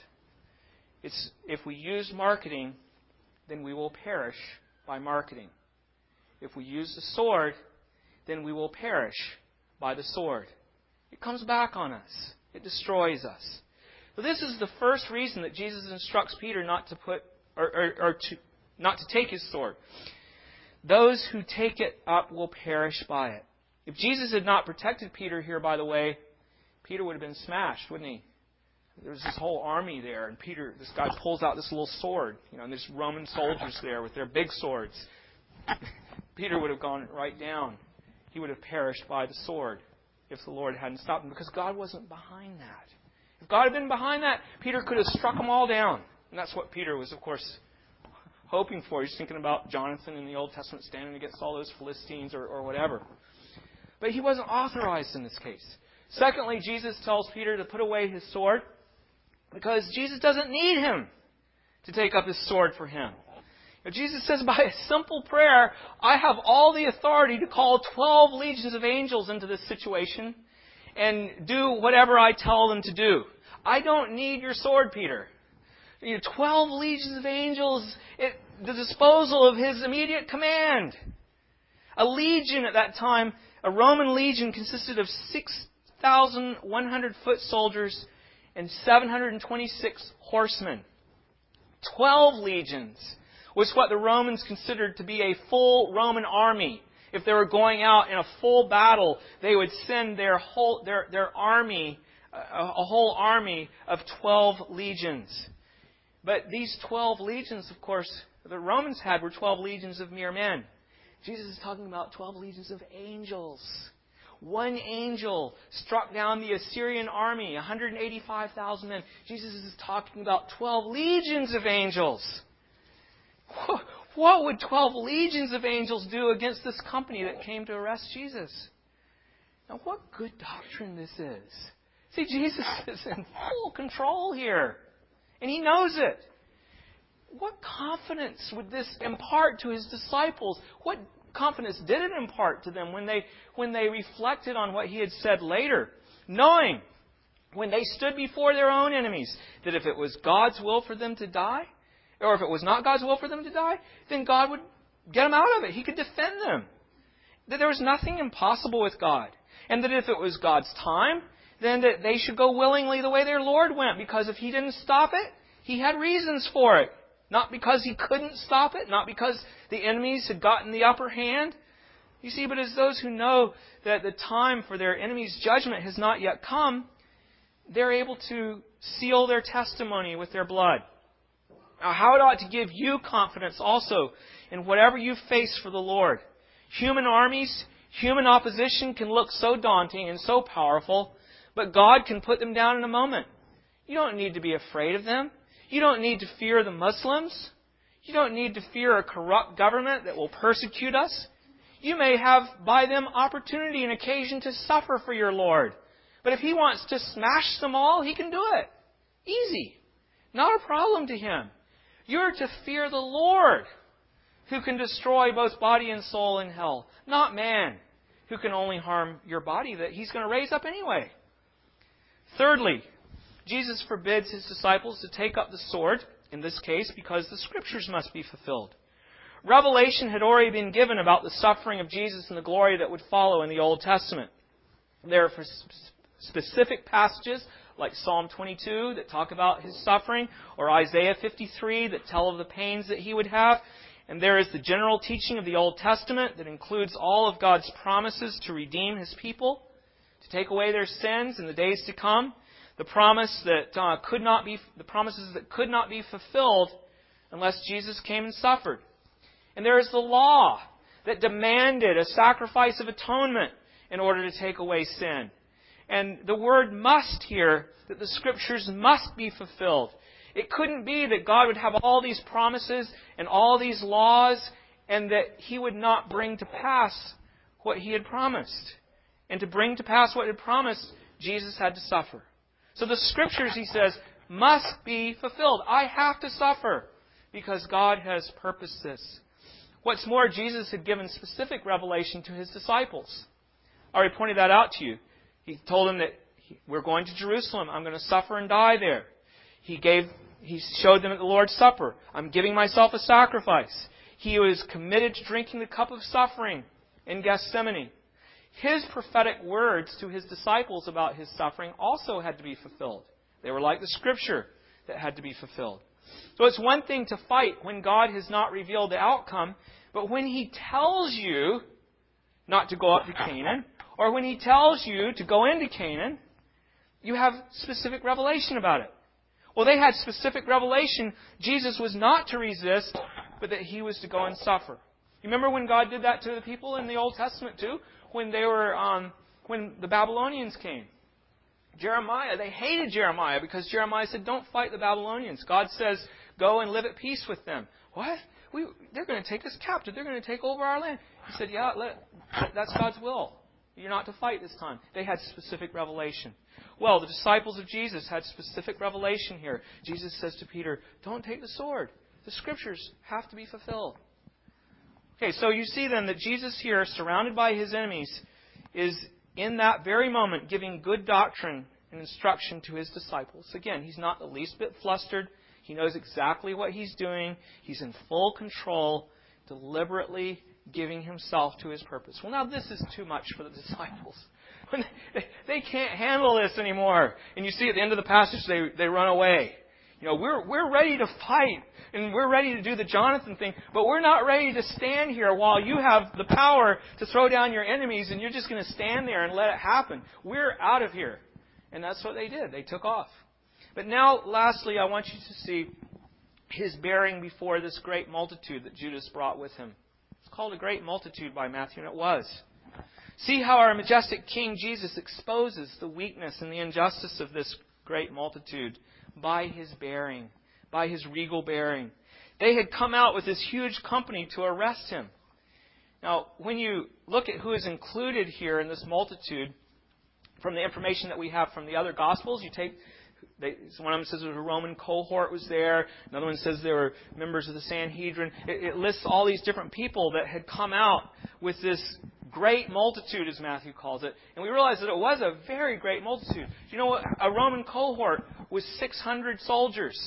If we use marketing, then we will perish by marketing. If we use the sword, then we will perish by the sword. It comes back on us. It destroys us. So this is the first reason that Jesus instructs Peter not to take his sword. Those who take it up will perish by it. If Jesus had not protected Peter here, by the way, Peter would have been smashed, wouldn't he? There was this whole army there, and this guy pulls out this little sword, and there's Roman soldiers there with their big swords. Peter would have gone right down. He would have perished by the sword if the Lord hadn't stopped him, because God wasn't behind that. If God had been behind that, Peter could have struck them all down. And that's what Peter was, of course, hoping for. He's thinking about Jonathan in the Old Testament standing against all those Philistines or whatever. But he wasn't authorized in this case. Secondly, Jesus tells Peter to put away his sword because Jesus doesn't need him to take up his sword for him. Jesus says, by a simple prayer, I have all the authority to call 12 legions of angels into this situation and do whatever I tell them to do. I don't need your sword, Peter. 12 legions of angels at the disposal of his immediate command. A legion at that time, a Roman legion, consisted of 6,100 foot soldiers and 726 horsemen. 12 legions was what the Romans considered to be a full Roman army. If they were going out in a full battle, they would send their army, a whole army of 12 legions. But these 12 legions, of course, the Romans had were 12 legions of mere men. Jesus is talking about 12 legions of angels. One angel struck down the Assyrian army, 185,000 men. Jesus is talking about 12 legions of angels. What would 12 legions of angels do against this company that came to arrest Jesus? Now, what good doctrine this is. See, Jesus is in full control here. And He knows it. What confidence would this impart to His disciples? What confidence did it impart to them when they reflected on what He had said later? Knowing, when they stood before their own enemies, that if it was God's will for them to die, or if it was not God's will for them to die, then God would get them out of it. He could defend them. That there was nothing impossible with God. And that if it was God's time, then that they should go willingly the way their Lord went. Because if He didn't stop it, He had reasons for it. Not because He couldn't stop it, not because the enemies had gotten the upper hand. You see, but as those who know that the time for their enemy's judgment has not yet come, they're able to seal their testimony with their blood. Now, how it ought to give you confidence also in whatever you face for the Lord. Human armies, human opposition can look so daunting and so powerful, but God can put them down in a moment. You don't need to be afraid of them. You don't need to fear the Muslims. You don't need to fear a corrupt government that will persecute us. You may have by them opportunity and occasion to suffer for your Lord. But if He wants to smash them all, He can do it. Easy. Not a problem to Him. You're to fear the Lord, who can destroy both body and soul in hell. Not man, who can only harm your body that He's going to raise up anyway. Thirdly, Jesus forbids His disciples to take up the sword, in this case, because the Scriptures must be fulfilled. Revelation had already been given about the suffering of Jesus and the glory that would follow in the Old Testament. There are specific passages like Psalm 22 that talk about His suffering, or Isaiah 53 that tell of the pains that He would have. And there is the general teaching of the Old Testament that includes all of God's promises to redeem His people, to take away their sins in the days to come. The promises that could not be fulfilled unless Jesus came and suffered. And there is the law that demanded a sacrifice of atonement in order to take away sin. And the word must here, that the Scriptures must be fulfilled. It couldn't be that God would have all these promises and all these laws and that He would not bring to pass what He had promised. And to bring to pass what He had promised, Jesus had to suffer. So the Scriptures, He says, must be fulfilled. I have to suffer because God has purposed this. What's more, Jesus had given specific revelation to His disciples. I already pointed that out to you. He told them that we're going to Jerusalem. I'm going to suffer and die there. He showed them at the Lord's Supper. I'm giving myself a sacrifice. He was committed to drinking the cup of suffering in Gethsemane. His prophetic words to His disciples about His suffering also had to be fulfilled. They were like the Scripture that had to be fulfilled. So it's one thing to fight when God has not revealed the outcome, but when He tells you not to go up to Canaan, or when He tells you to go into Canaan, you have specific revelation about it. Well, they had specific revelation. Jesus was not to resist, but that He was to go and suffer. You remember when God did that to the people in the Old Testament too? When when the Babylonians came. Jeremiah, they hated Jeremiah because Jeremiah said, don't fight the Babylonians. God says, go and live at peace with them. What? They're going to take us captive. They're going to take over our land. He said, yeah, that's God's will. You're not to fight this time. They had specific revelation. Well, the disciples of Jesus had specific revelation here. Jesus says to Peter, don't take the sword. The Scriptures have to be fulfilled. Okay, so you see then that Jesus here, surrounded by His enemies, is in that very moment giving good doctrine and instruction to His disciples. Again, He's not the least bit flustered. He knows exactly what He's doing. He's in full control, deliberately giving Himself to His purpose. Well, now this is too much for the disciples. They can't handle this anymore. And you see at the end of the passage, they run away. We're ready to fight, and we're ready to do the Jonathan thing, but we're not ready to stand here while you have the power to throw down your enemies, and you're just going to stand there and let it happen. We're out of here. And that's what they did. They took off. But now, lastly, I want you to see His bearing before this great multitude that Judas brought with him. It's called a great multitude by Matthew, and it was. See how our majestic King Jesus exposes the weakness and the injustice of this great multitude by His bearing, by His regal bearing. They had come out with this huge company to arrest Him. Now, when you look at who is included here in this multitude, from the information that we have from the other Gospels, one of them says there was a Roman cohort was there. Another one says there were members of the Sanhedrin. It lists all these different people that had come out with this great multitude, as Matthew calls it. And we realize that it was a very great multitude. Do you know what? A Roman cohort was 600 soldiers.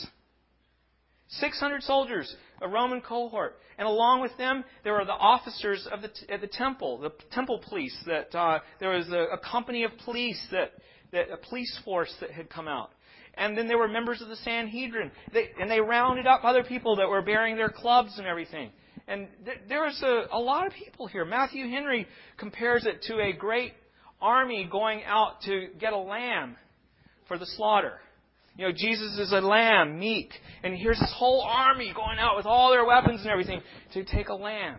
600 soldiers, a Roman cohort. And along with them, there were the officers of the temple, the temple police. There was a company of police, a police force that had come out. And then there were members of the Sanhedrin. They rounded up other people that were bearing their clubs and everything. And there was a lot of people here. Matthew Henry compares it to a great army going out to get a lamb for the slaughter. Jesus is a lamb, meek. And here's this whole army going out with all their weapons and everything to take a lamb.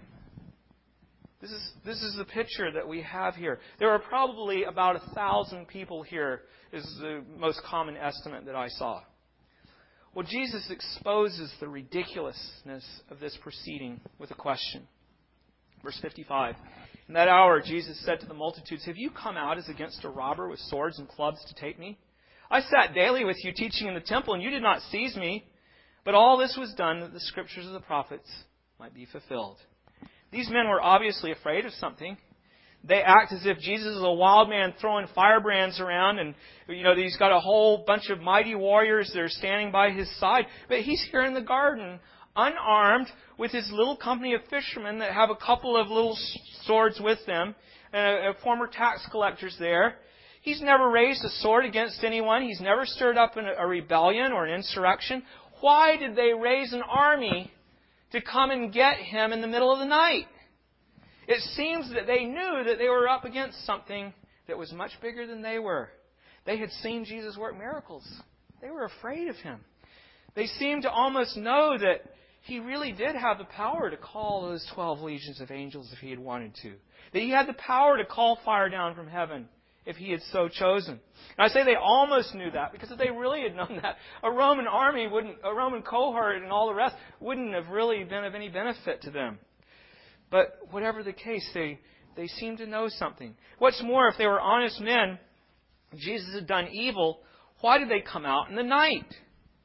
This is the picture that we have here. There are probably about 1,000 people here, is the most common estimate that I saw. Well, Jesus exposes the ridiculousness of this proceeding with a question. Verse 55. In that hour, Jesus said to the multitudes, have you come out as against a robber with swords and clubs to take me? I sat daily with you teaching in the temple, and you did not seize me. But all this was done that the Scriptures of the prophets might be fulfilled. These men were obviously afraid of something. They act as if Jesus is a wild man throwing firebrands around, and he's got a whole bunch of mighty warriors that are standing by His side. But He's here in the garden, unarmed, with His little company of fishermen that have a couple of little swords with them, and former tax collectors there. He's never raised a sword against anyone. He's never stirred up a rebellion or an insurrection. Why did they raise an army to come and get Him in the middle of the night? It seems that they knew that they were up against something that was much bigger than they were. They had seen Jesus work miracles. They were afraid of Him. They seemed to almost know that He really did have the power to call those 12 legions of angels if He had wanted to. That He had the power to call fire down from heaven if He had so chosen. And I say they almost knew that, because if they really had known that, a Roman army a Roman cohort and all the rest wouldn't have really been of any benefit to them. But whatever the case, they seemed to know something. What's more, if they were honest men, Jesus had done evil, why did they come out in the night?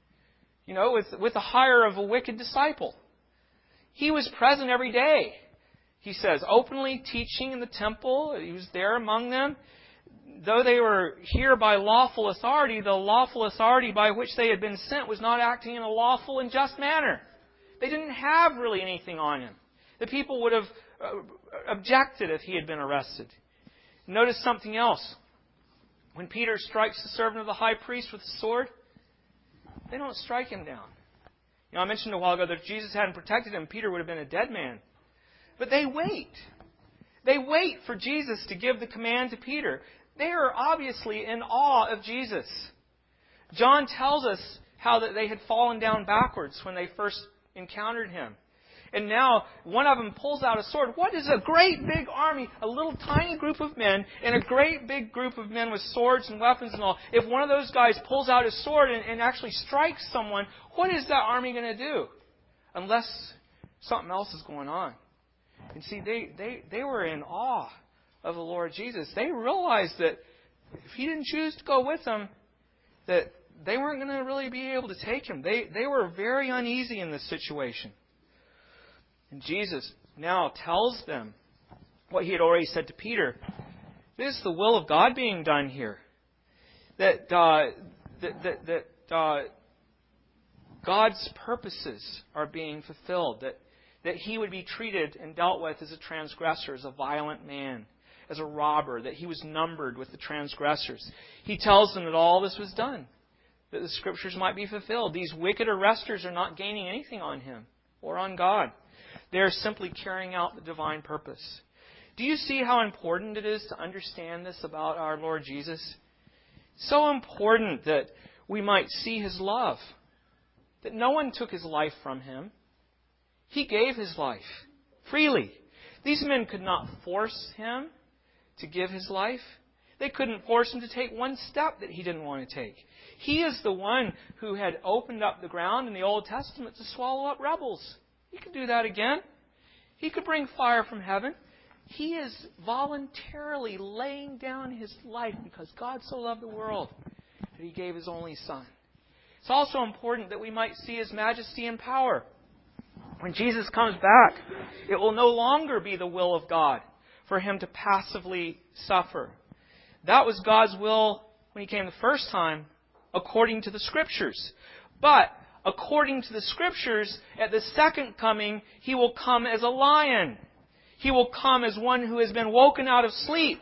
With the hire of a wicked disciple. He was present every day. He says, openly teaching in the temple. He was there among them. Though they were here by lawful authority, the lawful authority by which they had been sent was not acting in a lawful and just manner. They didn't have really anything on Him. The people would have objected if He had been arrested. Notice something else. When Peter strikes the servant of the high priest with a sword, they don't strike him down. I mentioned a while ago that if Jesus hadn't protected him, Peter would have been a dead man. But they wait. They wait for Jesus to give the command to Peter. They are obviously in awe of Jesus. John tells us how that they had fallen down backwards when they first encountered him. And now one of them pulls out a sword. What is a great big army, a little tiny group of men, and a great big group of men with swords and weapons and all? If one of those guys pulls out his sword and actually strikes someone, what is that army going to do? Unless something else is going on. And see, they were in awe of the Lord Jesus. They realized that if He didn't choose to go with them, that they weren't going to really be able to take Him. They were very uneasy in this situation. And Jesus now tells them what He had already said to Peter. This is the will of God being done here. That God's purposes are being fulfilled. That He would be treated and dealt with as a transgressor, as a violent man, as a robber, that He was numbered with the transgressors. He tells them that all this was done, that the Scriptures might be fulfilled. These wicked arresters are not gaining anything on Him or on God. They are simply carrying out the divine purpose. Do you see how important it is to understand this about our Lord Jesus? So important that we might see His love. That no one took His life from Him. He gave His life freely. These men could not force Him to give His life. They couldn't force Him to take one step that He didn't want to take. He is the one who had opened up the ground in the Old Testament to swallow up rebels. He could do that again. He could bring fire from heaven. He is voluntarily laying down His life because God so loved the world that He gave His only Son. It's also important that we might see His majesty and power. When Jesus comes back, it will no longer be the will of God for Him to passively suffer. That was God's will when He came the first time, according to the Scriptures. But according to the Scriptures, at the second coming, He will come as a lion. He will come as one who has been woken out of sleep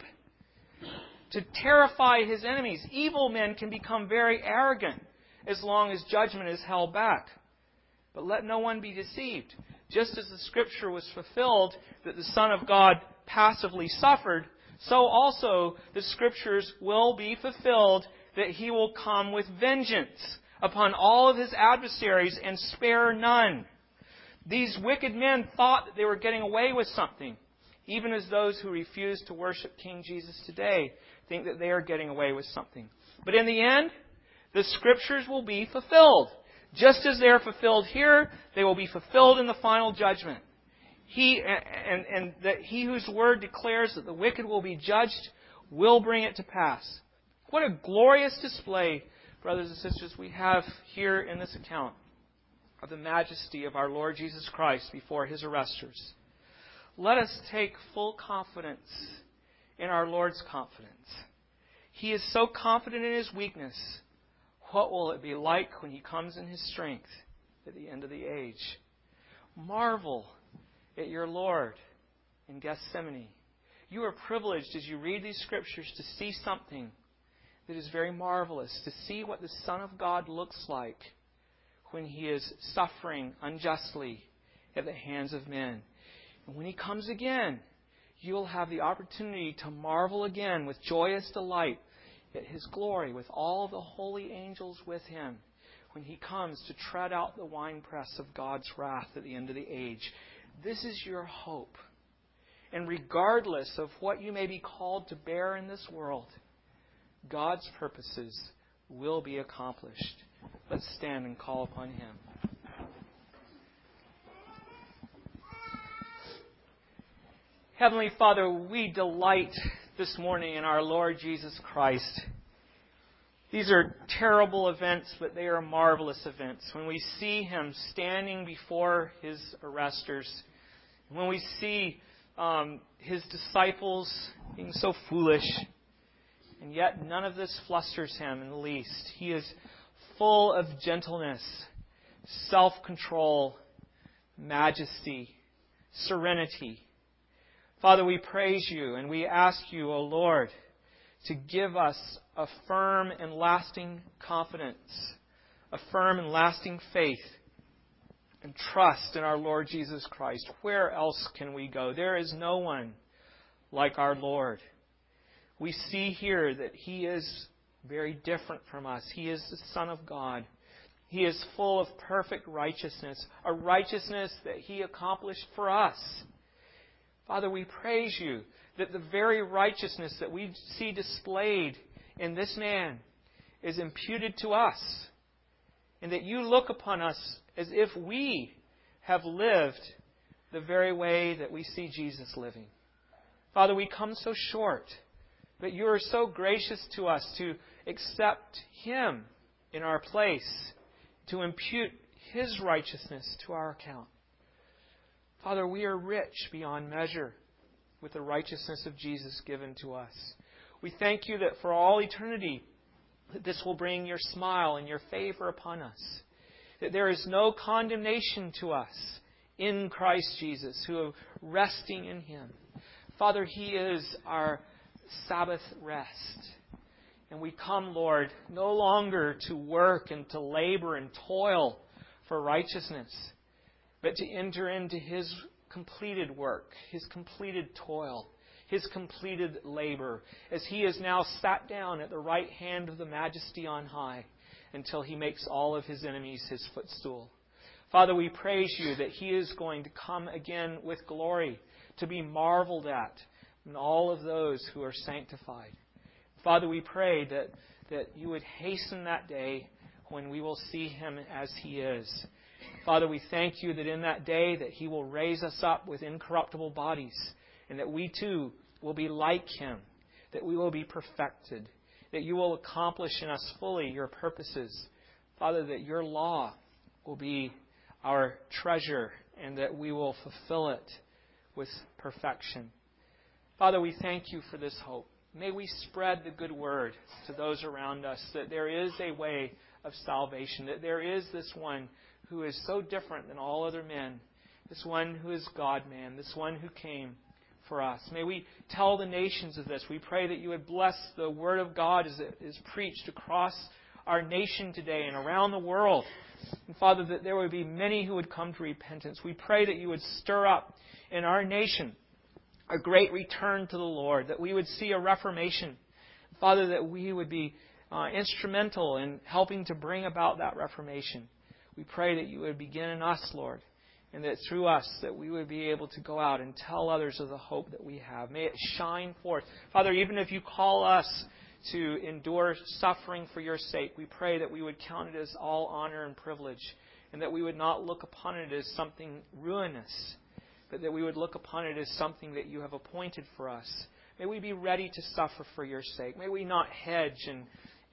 to terrify His enemies. Evil men can become very arrogant as long as judgment is held back. But let no one be deceived. Just as the Scripture was fulfilled that the Son of God passively suffered, so also the Scriptures will be fulfilled that He will come with vengeance upon all of His adversaries and spare none. These wicked men thought that they were getting away with something, even as those who refuse to worship King Jesus today think that they are getting away with something. But in the end, the Scriptures will be fulfilled. Just as they are fulfilled here, they will be fulfilled in the final judgment. He whose word declares that the wicked will be judged will bring it to pass. What a glorious display, brothers and sisters, we have here in this account of the majesty of our Lord Jesus Christ before His arresters. Let us take full confidence in our Lord's confidence. He is so confident in His weakness. What will it be like when He comes in His strength at the end of the age? Marvel at your Lord in Gethsemane. You are privileged as you read these Scriptures to see something that is very marvelous, to see what the Son of God looks like when He is suffering unjustly at the hands of men. And when He comes again, you will have the opportunity to marvel again with joyous delight at His glory with all the holy angels with Him when He comes to tread out the winepress of God's wrath at the end of the age. This is your hope. And regardless of what you may be called to bear in this world, God's purposes will be accomplished. Let's stand and call upon Him. Heavenly Father, we delight this morning in our Lord Jesus Christ. These are terrible events, but they are marvelous events. When we see Him standing before His arresters, when we see His disciples being so foolish, and yet none of this flusters Him in the least. He is full of gentleness, self-control, majesty, serenity. Father, we praise you and we ask you, O Lord, to give us a firm and lasting confidence, a firm and lasting faith and trust in our Lord Jesus Christ. Where else can we go? There is no one like our Lord. We see here that He is very different from us. He is the Son of God. He is full of perfect righteousness, a righteousness that He accomplished for us. Father, we praise you that the very righteousness that we see displayed in this man is imputed to us, and that you look upon us as if we have lived the very way that we see Jesus living. Father, we come so short, but you are so gracious to us to accept Him in our place, to impute His righteousness to our account. Father, we are rich beyond measure with the righteousness of Jesus given to us. We thank you that for all eternity, that this will bring your smile and your favor upon us. That there is no condemnation to us in Christ Jesus, who are resting in Him. Father, He is our Sabbath rest. And we come, Lord, no longer to work and to labor and toil for righteousness, but to enter into His completed work, His completed toil, His completed labor, as He is now sat down at the right hand of the Majesty on high until He makes all of His enemies His footstool. Father, we praise you that He is going to come again with glory to be marveled at in all of those who are sanctified. Father, we pray that you would hasten that day when we will see Him as He is. Father, we thank you that in that day that He will raise us up with incorruptible bodies, and that we too will be like Him, that we will be perfected, that you will accomplish in us fully your purposes. Father, that your law will be our treasure and that we will fulfill it with perfection. Father, we thank you for this hope. May we spread the good word to those around us, that there is a way of salvation, that there is this one who is so different than all other men, this one who is God-man, this one who came for us. May we tell the nations of this. We pray that you would bless the Word of God as it is preached across our nation today and around the world. And Father, that there would be many who would come to repentance. We pray that you would stir up in our nation a great return to the Lord, that we would see a reformation. Father, that we would be instrumental in helping to bring about that reformation. We pray that you would begin in us, Lord, and that through us that we would be able to go out and tell others of the hope that we have. May it shine forth. Father, even if you call us to endure suffering for your sake, we pray that we would count it as all honor and privilege, and that we would not look upon it as something ruinous, but that we would look upon it as something that you have appointed for us. May we be ready to suffer for your sake. May we not hedge and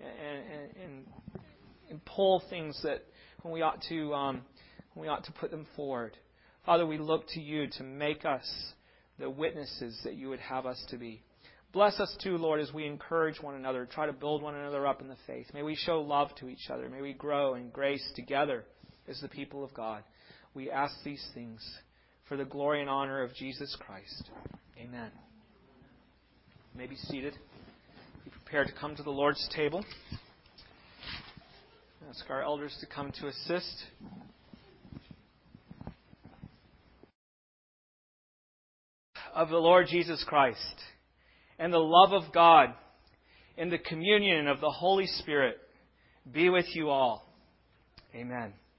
pull things that when we ought to put them forward. Father, we look to you to make us the witnesses that you would have us to be. Bless us too, Lord, as we encourage one another, try to build one another up in the faith. May we show love to each other. May we grow in grace together as the people of God. We ask these things for the glory and honor of Jesus Christ. Amen. You may be seated. Be prepared to come to the Lord's table. Ask our elders to come to assist. Of the Lord Jesus Christ, and the love of God, and the communion of the Holy Spirit be with you all. Amen.